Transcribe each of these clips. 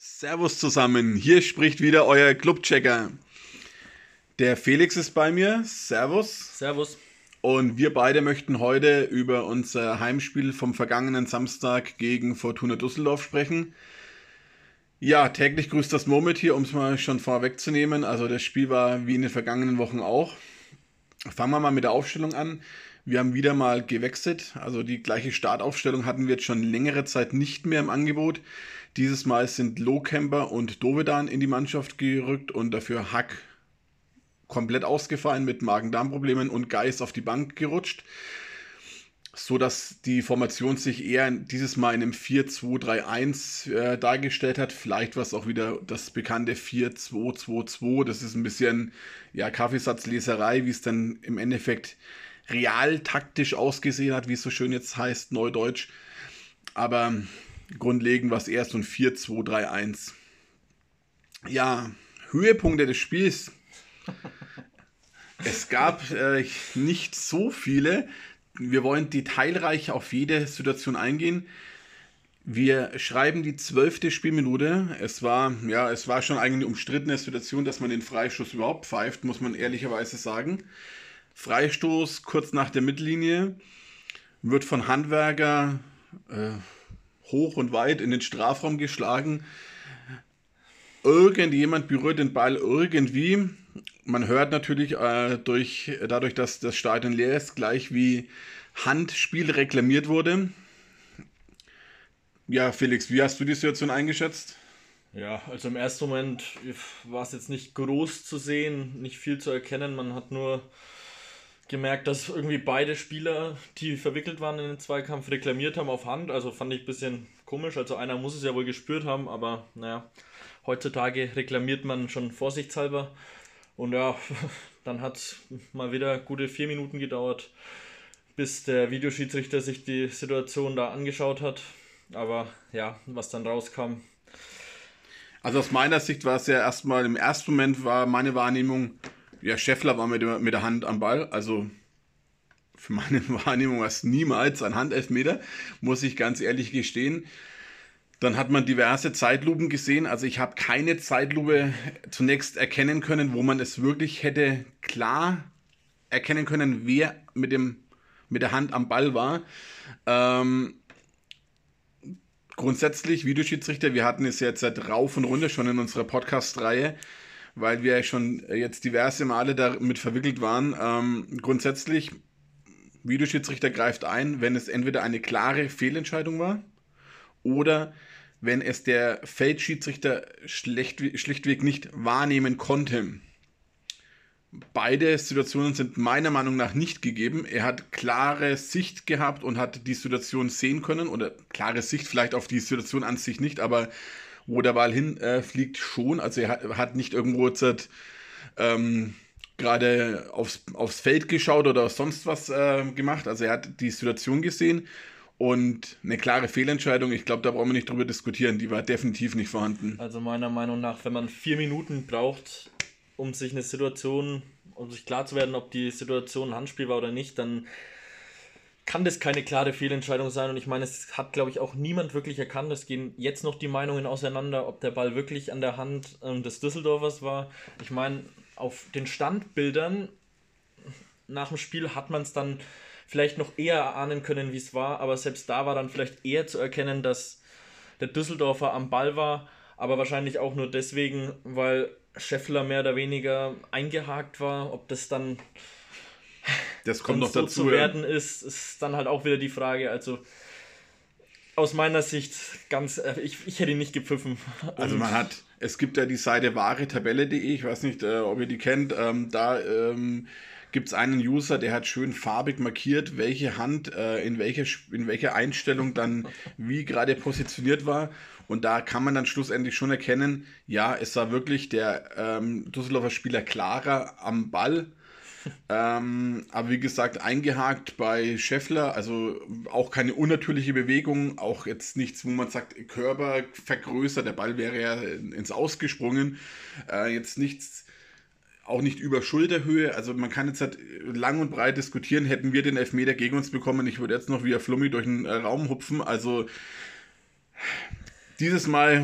Servus zusammen, hier spricht wieder euer Clubchecker. Der Felix ist bei mir, Servus. Servus. Und wir beide möchten heute über unser Heimspiel vom vergangenen Samstag gegen Fortuna Düsseldorf sprechen. Ja, täglich grüßt das Murmel hier, um es mal schon vorwegzunehmen. Also das Spiel war wie in den vergangenen Wochen auch. Fangen wir mal mit der Aufstellung an. Wir haben wieder mal gewechselt, also die gleiche Startaufstellung hatten wir jetzt schon längere Zeit nicht mehr im Angebot. Dieses Mal sind Lohkemper und Dovedan in die Mannschaft gerückt und dafür Hack komplett ausgefallen mit Magen-Darm-Problemen und Geis auf die Bank gerutscht, so dass die Formation sich eher dieses Mal in einem 4-2-3-1 dargestellt hat. Vielleicht war es auch wieder das bekannte 4-2-2-2. Das ist ein bisschen Kaffeesatzleserei, wie es dann im Endeffekt real taktisch ausgesehen hat, wie es so schön jetzt heißt, Neudeutsch. Aber grundlegend war es eher so ein 4-2-3-1. Ja, Höhepunkte des Spiels. Es gab nicht so viele. Wir wollen detailreich auf jede Situation eingehen. Wir schreiben die 12. Spielminute. Es war schon eigentlich eine umstrittene Situation, dass man den Freistoß überhaupt pfeift, muss man ehrlicherweise sagen. Freistoß kurz nach der Mittellinie, wird von Handwerker hoch und weit in den Strafraum geschlagen. Irgendjemand berührt den Ball irgendwie. Man hört natürlich dadurch, dass das Stadion leer ist, gleich wie Handspiel reklamiert wurde. Ja, Felix, wie hast du die Situation eingeschätzt? Ja, also im ersten Moment war es jetzt nicht groß zu sehen, nicht viel zu erkennen. Man hat nur gemerkt, dass irgendwie beide Spieler, die verwickelt waren in den Zweikampf, reklamiert haben auf Hand. Also fand ich ein bisschen komisch. Also einer muss es ja wohl gespürt haben, aber naja, heutzutage reklamiert man schon vorsichtshalber. Und ja, dann hat es mal wieder gute 4 Minuten gedauert, bis der Videoschiedsrichter sich die Situation da angeschaut hat. Aber ja, was dann rauskam. Also aus meiner Sicht war es ja erstmal, im ersten Moment war meine Wahrnehmung, ja, Scheffler war mit der Hand am Ball, also für meine Wahrnehmung war es niemals ein Handelfmeter, muss ich ganz ehrlich gestehen. Dann hat man diverse Zeitlupen gesehen, also ich habe keine Zeitlupe zunächst erkennen können, wo man es wirklich hätte klar erkennen können, wer mit der Hand am Ball war. Grundsätzlich, Videoschiedsrichter, wir hatten es jetzt seit rauf und runter schon in unserer Podcast-Reihe, weil wir schon jetzt diverse Male damit verwickelt waren. Grundsätzlich, Videoschiedsrichter greift ein, wenn es entweder eine klare Fehlentscheidung war oder wenn es der Feldschiedsrichter schlichtweg nicht wahrnehmen konnte. Beide Situationen sind meiner Meinung nach nicht gegeben. Er hat klare Sicht gehabt und hat die Situation sehen können, oder klare Sicht vielleicht auf die Situation an sich nicht, aber wo der Ball hinfliegt schon. Also er hat nicht irgendwo gerade aufs Feld geschaut oder sonst was gemacht. Also er hat die Situation gesehen und eine klare Fehlentscheidung, ich glaube, da brauchen wir nicht drüber diskutieren, die war definitiv nicht vorhanden. Also meiner Meinung nach, wenn man 4 Minuten braucht, um sich klar zu werden, ob die Situation ein Handspiel war oder nicht, dann kann das keine klare Fehlentscheidung sein. Und ich meine, es hat, glaube ich, auch niemand wirklich erkannt. Es gehen jetzt noch die Meinungen auseinander, ob der Ball wirklich an der Hand des Düsseldorfers war. Ich meine, auf den Standbildern nach dem Spiel hat man es dann vielleicht noch eher erahnen können, wie es war. Aber selbst da war dann vielleicht eher zu erkennen, dass der Düsseldorfer am Ball war. Aber wahrscheinlich auch nur deswegen, weil Scheffler mehr oder weniger eingehakt war. Ob das dann das kommt noch so dazu zu werden ist dann halt auch wieder die Frage. Also aus meiner Sicht ich hätte ihn nicht gepfiffen. Also es gibt ja die Seite wahretabelle.de, ich weiß nicht, ob ihr die kennt, da gibt es einen User, der hat schön farbig markiert, welche Hand in welcher Einstellung dann wie gerade positioniert war. Und da kann man dann schlussendlich schon erkennen, ja, es war wirklich der Düsseldorfer Spieler klarer am Ball. Aber wie gesagt, eingehakt bei Scheffler, also auch keine unnatürliche Bewegung, auch jetzt nichts, wo man sagt, Körper vergrößert, der Ball wäre ja ins Ausgesprungen, jetzt nichts, auch nicht über Schulterhöhe, also man kann jetzt halt lang und breit diskutieren, hätten wir den Elfmeter gegen uns bekommen, ich würde jetzt noch wie ein Flummi durch den Raum hupfen, also dieses Mal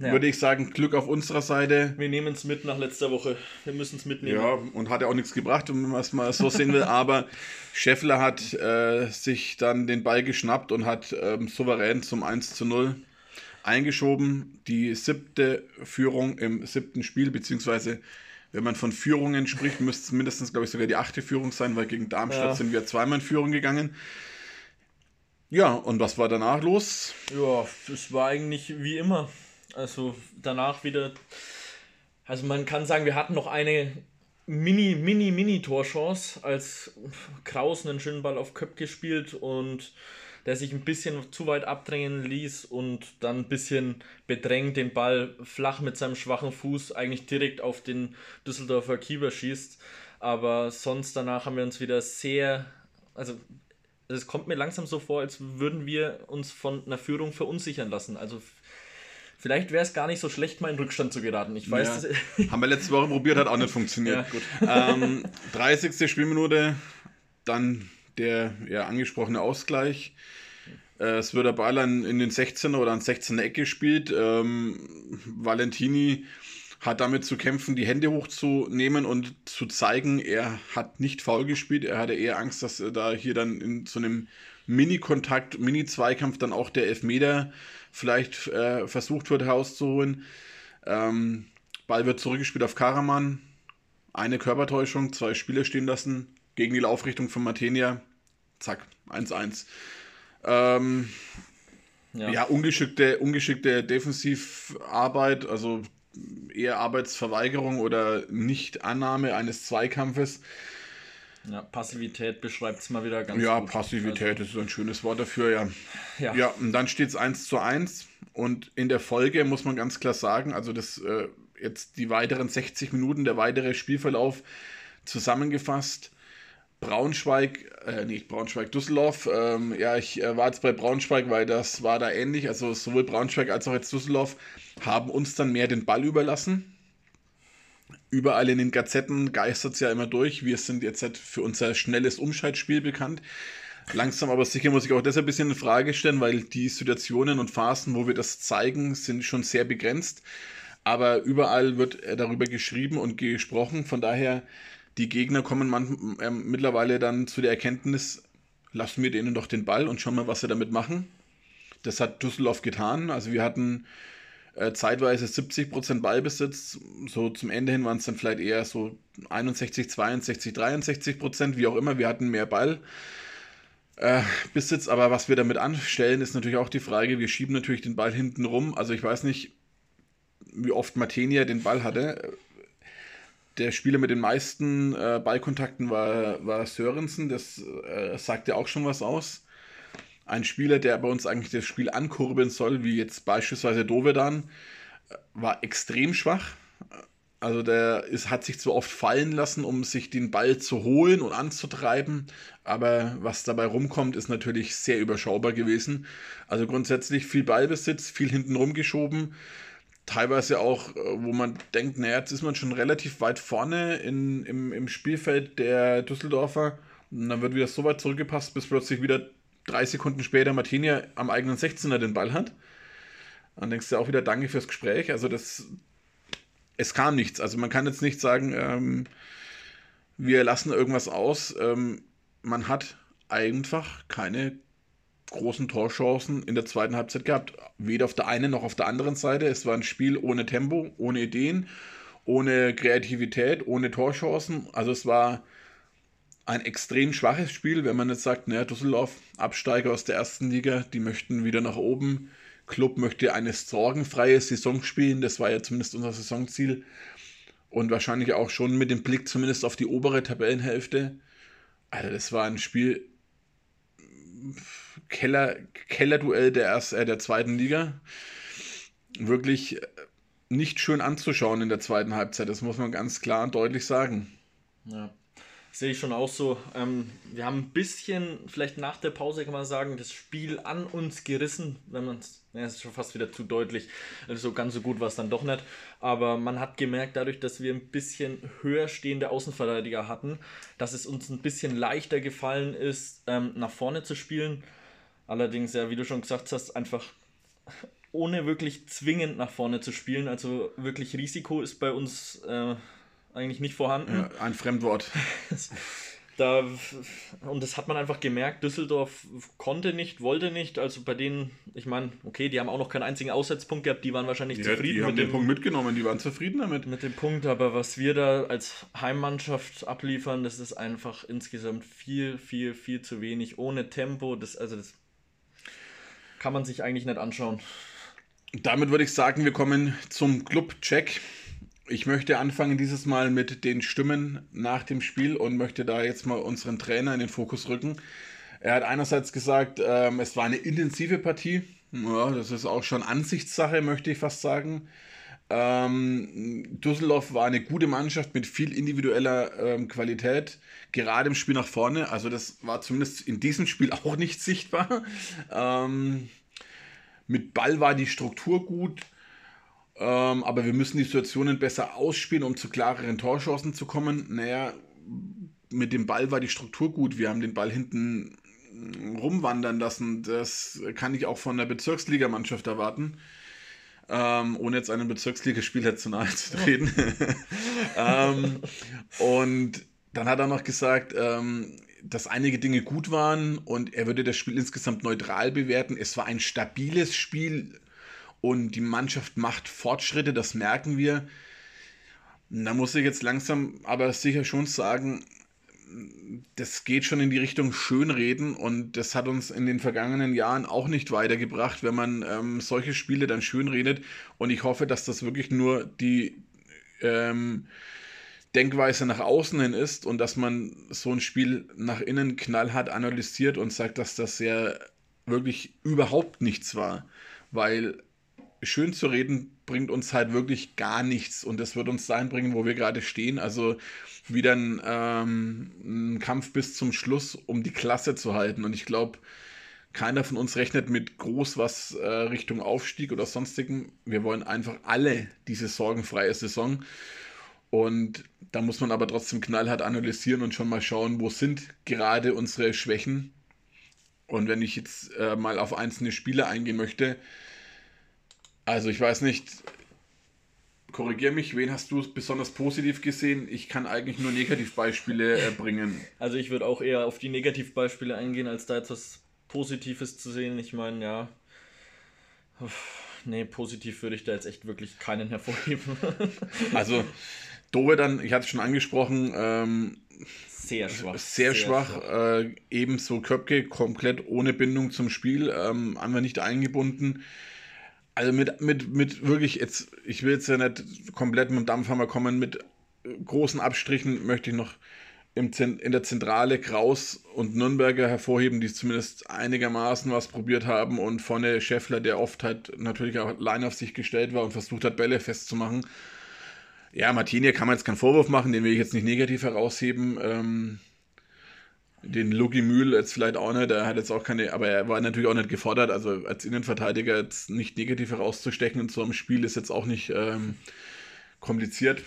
würde ich sagen, Glück auf unserer Seite. Wir nehmen es mit nach letzter Woche. Wir müssen es mitnehmen. Ja, und hat ja auch nichts gebracht, wenn man es mal so sehen will. Aber Scheffler hat sich dann den Ball geschnappt und hat souverän zum 1:0 eingeschoben. Die 7. Führung im 7. Spiel, beziehungsweise wenn man von Führungen spricht, müsste es mindestens, glaube ich, sogar die 8. Führung sein, weil gegen Darmstadt sind wir zweimal in Führung gegangen. Ja, und was war danach los? Ja, es war eigentlich wie immer. Also danach wieder, also man kann sagen, wir hatten noch eine Mini-Torchance, als Kraus einen schönen Ball auf Köpp gespielt und der sich ein bisschen zu weit abdrängen ließ und dann ein bisschen bedrängt den Ball flach mit seinem schwachen Fuß eigentlich direkt auf den Düsseldorfer Keeper schießt. Aber sonst danach haben wir uns wieder also es kommt mir langsam so vor, als würden wir uns von einer Führung verunsichern lassen. Also vielleicht wäre es gar nicht so schlecht, mal in Rückstand zu geraten. Ich weiß, haben wir letzte Woche probiert, hat auch nicht funktioniert. Ja, gut. 30. Spielminute, dann der angesprochene Ausgleich. Es wird der Ball in den 16er oder an 16er Eck gespielt. Valentini hat damit zu kämpfen, die Hände hochzunehmen und zu zeigen, er hat nicht faul gespielt. Er hatte eher Angst, dass da hier dann in so einem Mini-Kontakt, Mini-Zweikampf dann auch der Elfmeter vielleicht versucht wird herauszuholen. Ball wird zurückgespielt auf Karaman. Eine Körpertäuschung, 2 Spieler stehen lassen gegen die Laufrichtung von Matenia. Zack, 1:1. Ungeschickte Defensivarbeit, also eher Arbeitsverweigerung oder Nichtannahme eines Zweikampfes. Ja, Passivität beschreibt es mal wieder ganz gut. Ja, Passivität ist ein schönes Wort dafür, ja. Ja, und dann steht es 1:1 und in der Folge muss man ganz klar sagen, also das jetzt die weiteren 60 Minuten, der weitere Spielverlauf zusammengefasst. Düsseldorf. Ich war jetzt bei Braunschweig, weil das war da ähnlich. Also sowohl Braunschweig als auch jetzt Düsseldorf haben uns dann mehr den Ball überlassen. Überall in den Gazetten geistert es ja immer durch. Wir sind jetzt für unser schnelles Umschaltspiel bekannt. Langsam aber sicher muss ich auch das ein bisschen in Frage stellen, weil die Situationen und Phasen, wo wir das zeigen, sind schon sehr begrenzt. Aber überall wird darüber geschrieben und gesprochen. Von daher, die Gegner kommen mittlerweile dann zu der Erkenntnis, lassen wir denen doch den Ball und schauen mal, was sie damit machen. Das hat Düsseldorf getan. Also wir hatten zeitweise 70% Ballbesitz. So zum Ende hin waren es dann vielleicht eher so 61, 62, 63%, wie auch immer. Wir hatten mehr Ballbesitz, aber was wir damit anstellen, ist natürlich auch die Frage, wir schieben natürlich den Ball hinten rum. Also ich weiß nicht, wie oft Matenia den Ball hatte. Der Spieler mit den meisten Ballkontakten war Sörensen, das sagt ja auch schon was aus. Ein Spieler, der bei uns eigentlich das Spiel ankurbeln soll, wie jetzt beispielsweise Dovedan, war extrem schwach. Also hat sich zwar oft fallen lassen, um sich den Ball zu holen und anzutreiben, aber was dabei rumkommt, ist natürlich sehr überschaubar gewesen. Also grundsätzlich viel Ballbesitz, viel hinten rumgeschoben. Teilweise auch, wo man denkt, naja, jetzt ist man schon relativ weit vorne im Spielfeld der Düsseldorfer. Und dann wird wieder so weit zurückgepasst, bis plötzlich wieder 3 Sekunden später Martinia am eigenen 16er den Ball hat. Dann denkst du auch wieder, danke fürs Gespräch. Also es kam nichts. Also man kann jetzt nicht sagen, wir lassen irgendwas aus. Man hat einfach keine großen Torchancen in der zweiten Halbzeit gehabt. Weder auf der einen noch auf der anderen Seite. Es war ein Spiel ohne Tempo, ohne Ideen, ohne Kreativität, ohne Torchancen. Also es war ein extrem schwaches Spiel, wenn man jetzt sagt, naja, Düsseldorf, Absteiger aus der ersten Liga, die möchten wieder nach oben. Club möchte eine sorgenfreie Saison spielen, das war ja zumindest unser Saisonziel. Und wahrscheinlich auch schon mit dem Blick zumindest auf die obere Tabellenhälfte. Also das war ein Spiel, Kellerduell der zweiten Liga. Wirklich nicht schön anzuschauen in der zweiten Halbzeit, das muss man ganz klar und deutlich sagen. Ja. Sehe ich schon auch so. Wir haben ein bisschen, vielleicht nach der Pause kann man sagen, das Spiel an uns gerissen, wenn man es, das ist schon fast wieder zu deutlich, also ganz so gut war es dann doch nicht, aber man hat gemerkt, dadurch, dass wir ein bisschen höher stehende Außenverteidiger hatten, dass es uns ein bisschen leichter gefallen ist, nach vorne zu spielen. Allerdings, ja, wie du schon gesagt hast, einfach ohne wirklich zwingend nach vorne zu spielen. Also wirklich Risiko ist bei uns eigentlich nicht vorhanden. Ja, ein Fremdwort. Und das hat man einfach gemerkt, Düsseldorf konnte nicht, wollte nicht, also bei denen, ich meine, okay, die haben auch noch keinen einzigen Auswärtspunkt gehabt, die waren wahrscheinlich zufrieden. Die haben den Punkt mitgenommen, die waren zufrieden damit. Mit dem Punkt, aber was wir da als Heimmannschaft abliefern, das ist einfach insgesamt viel, viel, viel zu wenig, ohne Tempo, das kann man sich eigentlich nicht anschauen. Damit würde ich sagen, wir kommen zum Club-Check. Ich möchte anfangen dieses Mal mit den Stimmen nach dem Spiel und möchte da jetzt mal unseren Trainer in den Fokus rücken. Er hat einerseits gesagt, es war eine intensive Partie. Ja, das ist auch schon Ansichtssache, möchte ich fast sagen. Düsseldorf war eine gute Mannschaft mit viel individueller Qualität, gerade im Spiel nach vorne. Also das war zumindest in diesem Spiel auch nicht sichtbar. Mit Ball war die Struktur gut. Aber wir müssen die Situationen besser ausspielen, um zu klareren Torchancen zu kommen. Naja, mit dem Ball war die Struktur gut. Wir haben den Ball hinten rumwandern lassen. Das kann ich auch von der Bezirksligamannschaft erwarten. Ohne jetzt einem Bezirksligaspieler zu nahe zu treten. Und dann hat er noch gesagt, dass einige Dinge gut waren und er würde das Spiel insgesamt neutral bewerten. Es war ein stabiles Spiel. Und die Mannschaft macht Fortschritte, das merken wir. Da muss ich jetzt langsam aber sicher schon sagen, das geht schon in die Richtung Schönreden und das hat uns in den vergangenen Jahren auch nicht weitergebracht, wenn man solche Spiele dann schönredet. Und ich hoffe, dass das wirklich nur die Denkweise nach außen hin ist und dass man so ein Spiel nach innen knallhart analysiert und sagt, dass das ja wirklich überhaupt nichts war. Weil schön zu reden bringt uns halt wirklich gar nichts und das wird uns dahin bringen, wo wir gerade stehen. Also wieder ein Kampf bis zum Schluss, um die Klasse zu halten. Und ich glaube, keiner von uns rechnet mit groß was Richtung Aufstieg oder sonstigem. Wir wollen einfach alle diese sorgenfreie Saison. Und da muss man aber trotzdem knallhart analysieren und schon mal schauen, wo sind gerade unsere Schwächen. Und wenn ich jetzt mal auf einzelne Spiele eingehen möchte, also ich weiß nicht, korrigier mich, wen hast du besonders positiv gesehen? Ich kann eigentlich nur Negativbeispiele bringen. Also ich würde auch eher auf die Negativbeispiele eingehen, als da jetzt was Positives zu sehen. Ich meine, ja, nee, positiv würde ich da jetzt echt wirklich keinen hervorheben. Also Dove dann, ich hatte es schon angesprochen, sehr schwach. Sehr schwach. Ebenso Köpke, komplett ohne Bindung zum Spiel, haben wir nicht eingebunden. Also mit wirklich, jetzt, ich will jetzt ja nicht komplett mit dem Dampfhammer kommen, mit großen Abstrichen möchte ich noch in der Zentrale Kraus und Nürnberger hervorheben, die zumindest einigermaßen was probiert haben und vorne Scheffler, der oft halt natürlich auch allein auf sich gestellt war und versucht hat, Bälle festzumachen. Ja, Martinia kann man jetzt keinen Vorwurf machen, den will ich jetzt nicht negativ herausheben. Den Lucky Mühl jetzt vielleicht auch nicht, er hat jetzt auch keine, aber er war natürlich auch nicht gefordert, also als Innenverteidiger jetzt nicht negativ herauszustechen in so einem Spiel ist jetzt auch nicht kompliziert.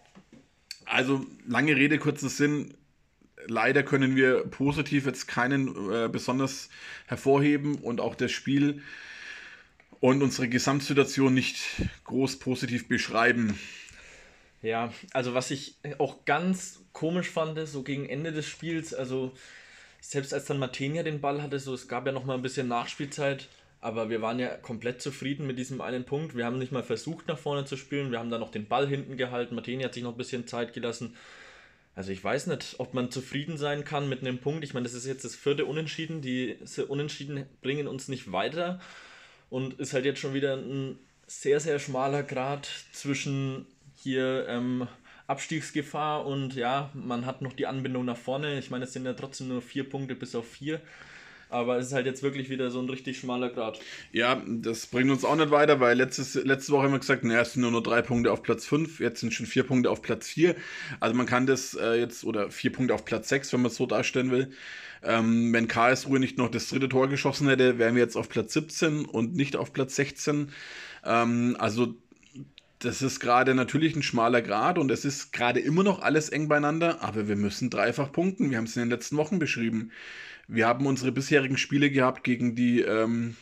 Also lange Rede, kurzer Sinn, leider können wir positiv jetzt keinen besonders hervorheben und auch das Spiel und unsere Gesamtsituation nicht groß positiv beschreiben. Ja, also was ich auch ganz komisch fand, so gegen Ende des Spiels, also selbst als dann Matenia den Ball hatte, so es gab ja noch mal ein bisschen Nachspielzeit, aber wir waren ja komplett zufrieden mit diesem einen Punkt. Wir haben nicht mal versucht, nach vorne zu spielen, wir haben dann noch den Ball hinten gehalten, Matenia hat sich noch ein bisschen Zeit gelassen. Also ich weiß nicht, ob man zufrieden sein kann mit einem Punkt. Ich meine, das ist jetzt das 4. Unentschieden, diese Unentschieden bringen uns nicht weiter und ist halt jetzt schon wieder ein sehr, sehr schmaler Grat zwischen hier Abstiegsgefahr und ja, man hat noch die Anbindung nach vorne. Ich meine, es sind ja trotzdem nur 4 Punkte bis auf 4. Aber es ist halt jetzt wirklich wieder so ein richtig schmaler Grat. Ja, das bringt uns auch nicht weiter, weil letzte Woche haben wir gesagt, naja, es sind nur 3 Punkte auf Platz 5, jetzt sind schon 4 Punkte auf Platz 4. Also man kann das jetzt, oder 4 Punkte auf Platz 6, wenn man es so darstellen will. Wenn Karlsruhe nicht noch das 3. Tor geschossen hätte, wären wir jetzt auf Platz 17 und nicht auf Platz 16. Also das ist gerade natürlich ein schmaler Grat und es ist gerade immer noch alles eng beieinander, aber wir müssen dreifach punkten. Wir haben es in den letzten Wochen beschrieben. Wir haben unsere bisherigen Spiele gehabt gegen die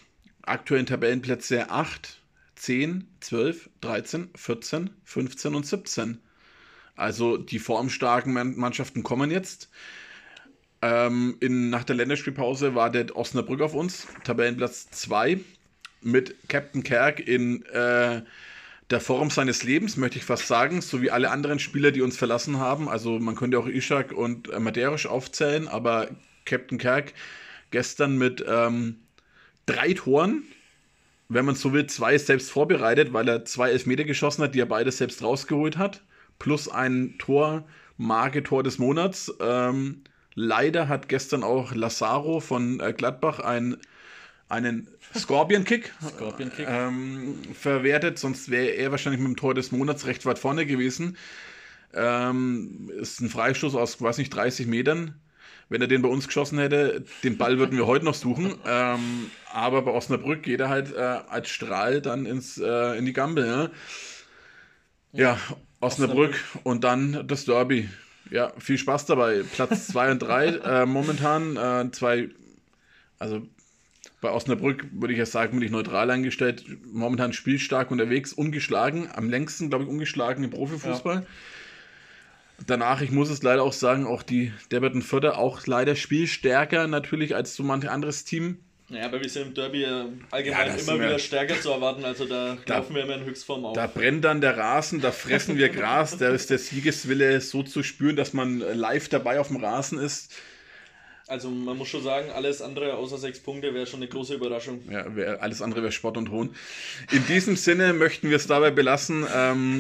aktuellen Tabellenplätze 8, 10, 12, 13, 14, 15 und 17. Also die formstarken Mannschaften kommen jetzt. Nach der Länderspielpause war der Osnabrück auf uns, Tabellenplatz 2, mit Captain Kerk in der Form seines Lebens, möchte ich fast sagen, so wie alle anderen Spieler, die uns verlassen haben. Also man könnte auch Ishak und Maderisch aufzählen, aber Captain Kerk gestern mit 3 Toren, wenn man so will, 2 selbst vorbereitet, weil er 2 Elfmeter geschossen hat, die er beide selbst rausgeholt hat, plus ein Tor, Tor des Monats. Leider hat gestern auch Lazaro von Gladbach einen Scorpion-Kick verwertet, sonst wäre er wahrscheinlich mit dem Tor des Monats recht weit vorne gewesen. Ist ein Freistoß aus, weiß nicht, 30 Metern. Wenn er den bei uns geschossen hätte, den Ball würden wir heute noch suchen. Aber bei Osnabrück geht er halt als Strahl dann in die Gambe. Ne? Ja, Osnabrück und dann das Derby. Ja, viel Spaß dabei. Platz 2 und 3 momentan. Also bei Osnabrück würde ich ja sagen, bin ich neutral eingestellt. Momentan spielstark unterwegs, ungeschlagen. Am längsten, glaube ich, ungeschlagen im Profifußball. Ja. Danach, ich muss es leider auch sagen, auch die Debrecen Fürther auch leider spielstärker natürlich als so manch anderes Team. Ja, aber wir sind im Derby allgemein immer wieder stärker zu erwarten, also da laufen wir immer in Höchstform auf. Da brennt dann der Rasen, da fressen wir Gras, da ist der Siegeswille so zu spüren, dass man live dabei auf dem Rasen ist. Also man muss schon sagen, alles andere außer 6 Punkte wäre schon eine große Überraschung. Ja, alles andere wäre Spott und Hohn. In diesem Sinne möchten wir es dabei belassen.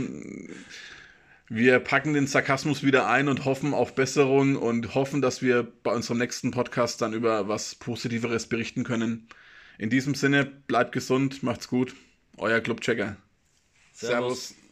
Wir packen den Sarkasmus wieder ein und hoffen auf Besserung und hoffen, dass wir bei unserem nächsten Podcast dann über was Positiveres berichten können. In diesem Sinne, bleibt gesund, macht's gut. Euer Clubchecker. Servus.